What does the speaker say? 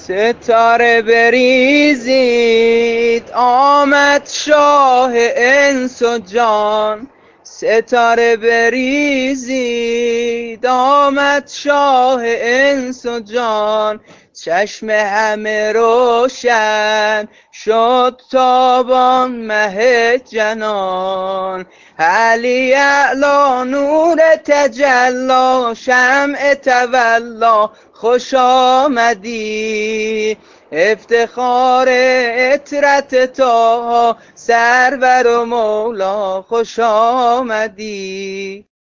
ستاره بریزید آمد شاه انس و جان، ستاره بریزید آمد شاه انس و جان، چشم همه روشن شد تابان مه جنان، علی اعلی نور تجلی شمع تولا خوش آمدی، افتخار اطرت طه سرور و مولا خوش آمدی.